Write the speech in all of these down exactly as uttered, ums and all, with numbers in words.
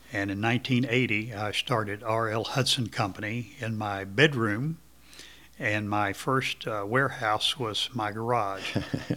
And in nineteen eighty, I started R L. Hudson Company in my bedroom, and my first uh, warehouse was my garage.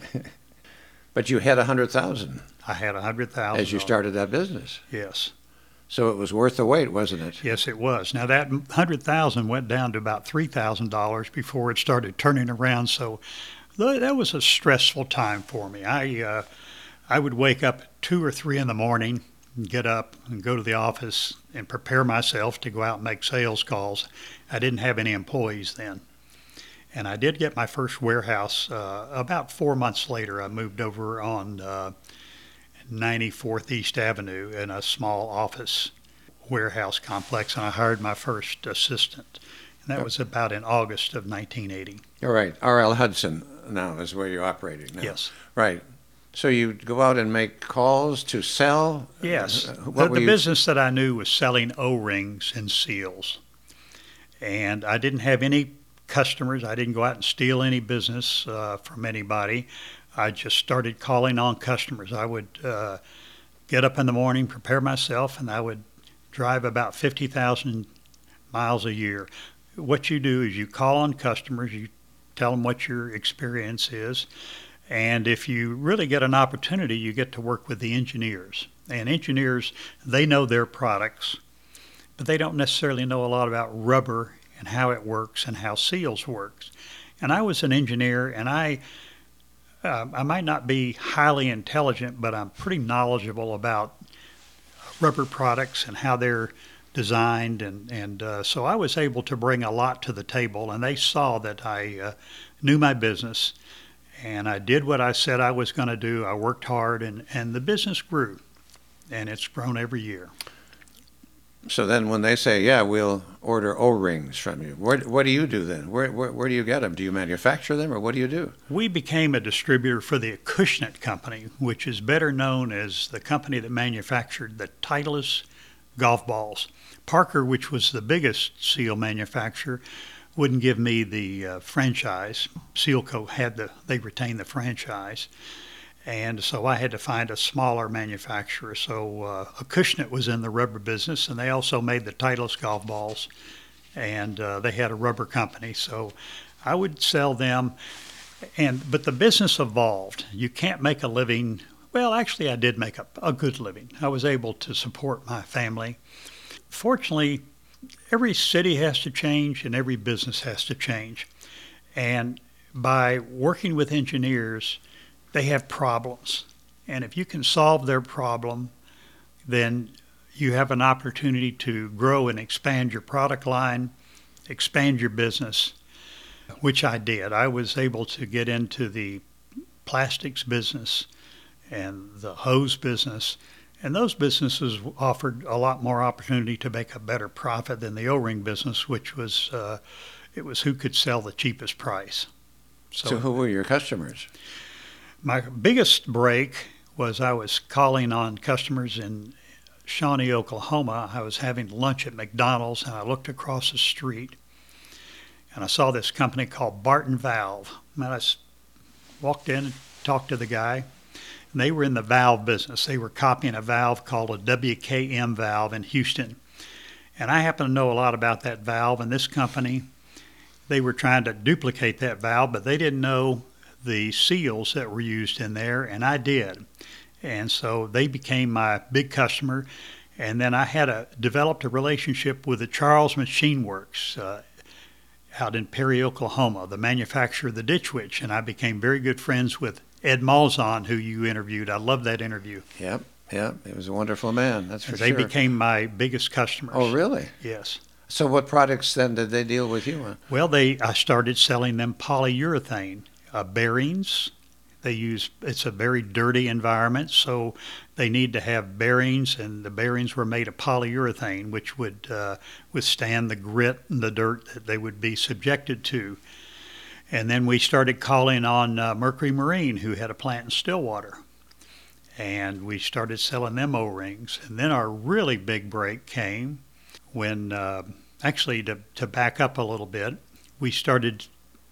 But you had a hundred thousand I had a hundred thousand as you started that business. Yes. So it was worth the wait, wasn't it? Yes, it was. Now that hundred thousand went down to about three thousand dollars before it started turning around. So th- that was a stressful time for me. I uh, I would wake up at two or three in the morning, and get up and go to the office and prepare myself to go out and make sales calls. I didn't have any employees then. And I did get my first warehouse uh, about four months later. I moved over on uh, ninety-fourth East Avenue in a small office warehouse complex, and I hired my first assistant. And that was about in August of nineteen eighty. All right. R L. Hudson now is where you're operating now. Yes. Right. So you go out and make calls to sell? Yes. Uh, The, what were the you- business that I knew was selling O-rings and seals. And I didn't have any customers. I didn't go out and steal any business uh, from anybody. I just started calling on customers. I would uh, get up in the morning, prepare myself, and I would drive about fifty thousand miles a year. What you do is you call on customers, you tell them what your experience is, and if you really get an opportunity, you get to work with the engineers. And engineers, they know their products, but they don't necessarily know a lot about rubber and how it works and how seals works. And I was an engineer, and I uh, I might not be highly intelligent, but I'm pretty knowledgeable about rubber products and how they're designed, and and uh, so I was able to bring a lot to the table, and they saw that I uh, knew my business, and I did what I said I was going to do. I worked hard, and and the business grew, and it's grown every year. So then when they say, yeah, we'll order O-rings from you, what, what do you do then? Where, where, where do you get them? Do you manufacture them, or what do you do? We became a distributor for the Acushnet Company, which is better known as the company that manufactured the Titleist golf balls. Parker, which was the biggest seal manufacturer, wouldn't give me the uh, franchise. Sealco had the, they retained the franchise. And so I had to find a smaller manufacturer. So uh, Acushnet was in the rubber business, and they also made the Titleist golf balls, and uh, they had a rubber company. So I would sell them, and but the business evolved. You can't make a living. Well, actually, I did make a, a good living. I was able to support my family. Fortunately, every city has to change, and every business has to change. And by working with engineers, they have problems. And if you can solve their problem, then you have an opportunity to grow and expand your product line, expand your business, which I did. I was able to get into the plastics business and the hose business, and those businesses offered a lot more opportunity to make a better profit than the O-ring business, which was, uh, it was who could sell the cheapest price. So who were your customers? My biggest break was I was calling on customers in Shawnee, Oklahoma. I was having lunch at McDonald's, and I looked across the street, and I saw this company called Barton Valve. And I walked in and talked to the guy, and they were in the valve business. They were copying a valve called a W K M valve in Houston. And I happen to know a lot about that valve, and this company, they were trying to duplicate that valve, but they didn't know the seals that were used in there, and I did. And so they became my big customer. And then I had a developed a relationship with the Charles Machine Works uh, out in Perry, Oklahoma, the manufacturer of the Ditch Witch, and I became very good friends with Ed Malzahn, who you interviewed. I loved that interview. Yep, yep. He was a wonderful man, that's for They sure. became my biggest customers. Oh, really? Yes. So what products then did they deal with you on? Well, they I started selling them polyurethane uh, bearings. They use, it's a very dirty environment, so they need to have bearings, and the bearings were made of polyurethane, which would uh, withstand the grit and the dirt that they would be subjected to. And then we started calling on uh, Mercury Marine, who had a plant in Stillwater, and we started selling them O-rings. And then our really big break came when, uh, actually to, to back up a little bit, we started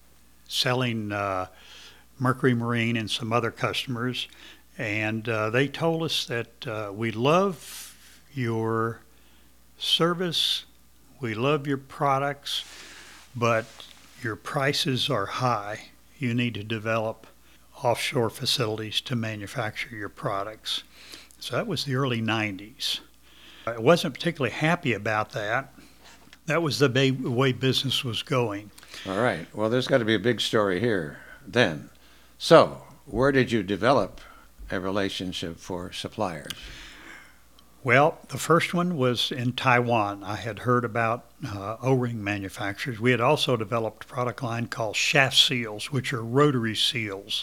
selling uh, Mercury Marine and some other customers, and uh, they told us that uh, we love your service, we love your products, but your prices are high. You need to develop offshore facilities to manufacture your products. So that was the early nineties. I wasn't particularly happy about that. That was the way business was going. All right. Well, there's got to be a big story here then. So, where did you develop a relationship for suppliers? Well, the first one was in Taiwan. I had heard about uh, O-ring manufacturers. We had also developed a product line called shaft seals, which are rotary seals.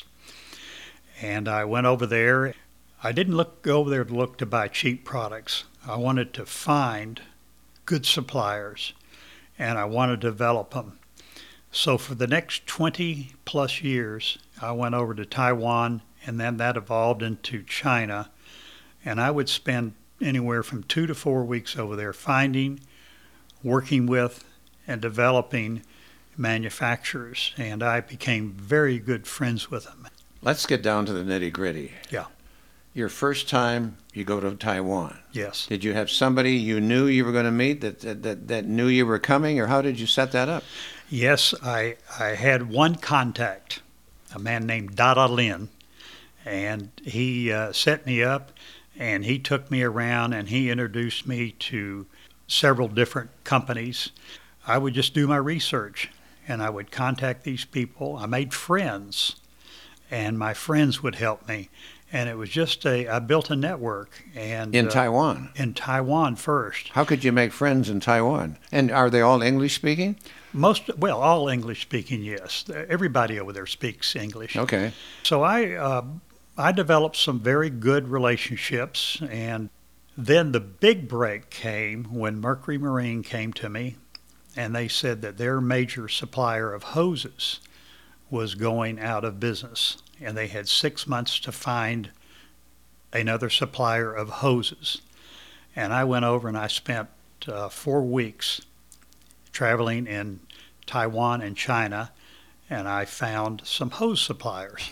And I went over there. I didn't look go over there to look to buy cheap products. I wanted to find good suppliers, and I wanted to develop them. So for the next twenty plus years, I went over to Taiwan, and then that evolved into China. And I would spend anywhere from two to four weeks over there finding, working with, and developing manufacturers. And I became very good friends with them. Let's get down to the nitty-gritty. Yeah. Your first time you go to Taiwan. Yes. Did you have somebody you knew you were going to meet that, that, that, that knew you were coming, or how did you set that up? Yes, I, I had one contact, a man named Dada Lin, and he uh, set me up, and he took me around, and he introduced me to several different companies. I would just do my research, and I would contact these people. I made friends, and my friends would help me. And it was just a, I built a network. And In uh, Taiwan? In Taiwan first. How could you make friends in Taiwan? And are they all English speaking? Most, well, all English speaking, yes. Everybody over there speaks English. Okay. So I, uh, I developed some very good relationships. And then the big break came when Mercury Marine came to me, and they said that their major supplier of hoses was going out of business. And they had six months to find another supplier of hoses. And I went over and I spent uh, four weeks traveling in Taiwan and China, and I found some hose suppliers.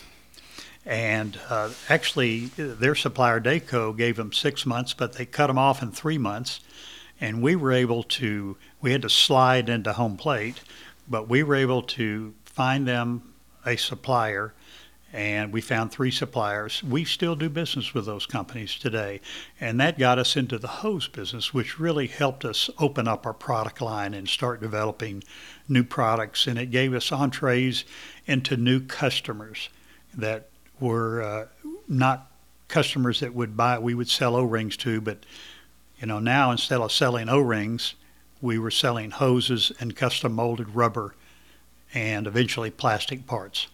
And uh, actually, their supplier, Dayco, gave them six months, but they cut them off in three months. And we were able to, we had to slide into home plate, but we were able to find them a supplier. And we found three suppliers. We still do business with those companies today. And that got us into the hose business, which really helped us open up our product line and start developing new products. And it gave us entrees into new customers that were uh, not customers that would buy, we would sell O-rings to. But, you know, now instead of selling O-rings, we were selling hoses and custom molded rubber and eventually plastic parts.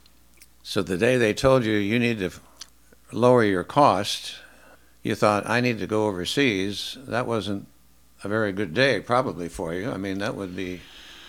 So the day they told you you need to lower your cost, you thought, I need to go overseas. That wasn't a very good day probably for you. I mean, that would be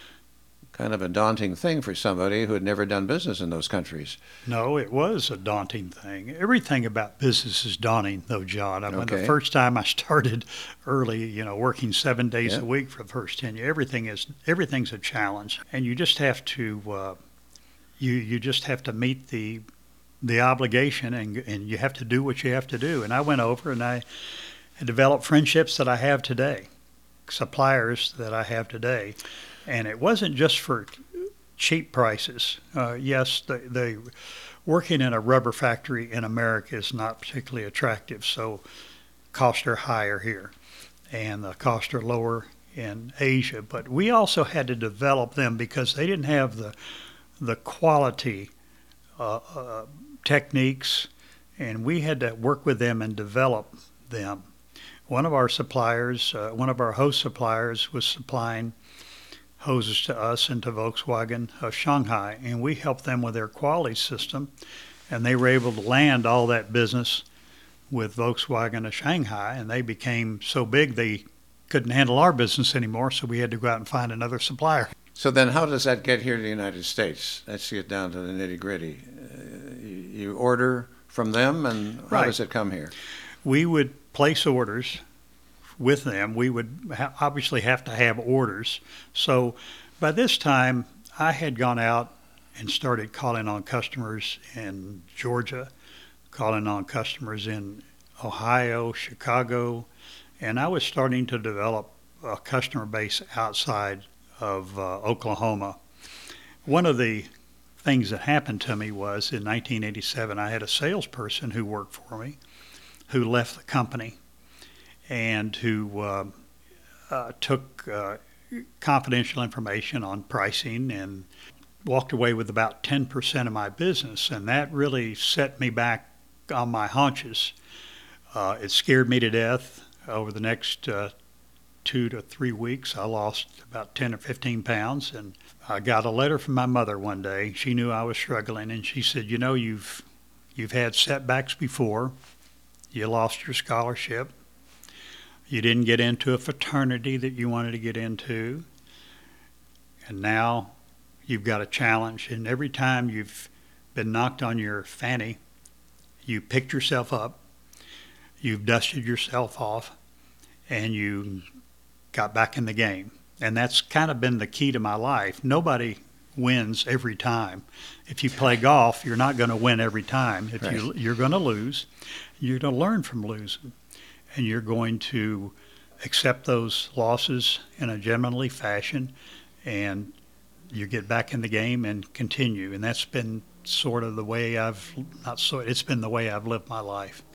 kind of a daunting thing for somebody who had never done business in those countries. No, it was a daunting thing. Everything about business is daunting, though, John. I mean, Okay. the first time I started early, you know, working seven days Yeah. a week for the first ten years, everything is everything's a challenge, and you just have to uh, you you just have to meet the the obligation, and and you have to do what you have to do. And I went over and I developed friendships that I have today, suppliers that I have today. And it wasn't just for cheap prices. Uh, yes, the, the working in a rubber factory in America is not particularly attractive, so costs are higher here, and the costs are lower in Asia. But we also had to develop them because they didn't have the the quality uh, uh, techniques, and we had to work with them and develop them. One of our suppliers, uh, one of our hose suppliers, was supplying hoses to us and to Volkswagen of Shanghai, and we helped them with their quality system, and they were able to land all that business with Volkswagen of Shanghai, and they became so big they couldn't handle our business anymore, so we had to go out and find another supplier. So then how does that get here to the United States? Let's get down to the nitty-gritty. Uh, you, you order from them, and how Right. does it come here? We would place orders with them. We would ha- obviously have to have orders. So by this time, I had gone out and started calling on customers in Georgia, calling on customers in Ohio, Chicago, and I was starting to develop a customer base outside of uh, Oklahoma. One of the things that happened to me was in nineteen eighty-seven, I had a salesperson who worked for me who left the company and who uh, uh, took uh, confidential information on pricing and walked away with about ten percent of my business. And that really set me back on my haunches. Uh, it scared me to death. Over the next uh, two to three weeks, I lost about ten or fifteen pounds. And I got a letter from my mother one day. She knew I was struggling, and she said, you know, you've you've had setbacks before. You lost your scholarship. You didn't get into a fraternity that you wanted to get into. And now you've got a challenge. And every time you've been knocked on your fanny, you picked yourself up, you've dusted yourself off, and you got back in the game. And that's kind of been the key to my life. Nobody wins every time. If you play golf, you're not going to win every time. If Right. you, you're going to lose, you're going to learn from losing. And you're going to accept those losses in a gentlemanly fashion, and you get back in the game and continue. And that's been sort of the way I've, not so, it's been the way I've lived my life.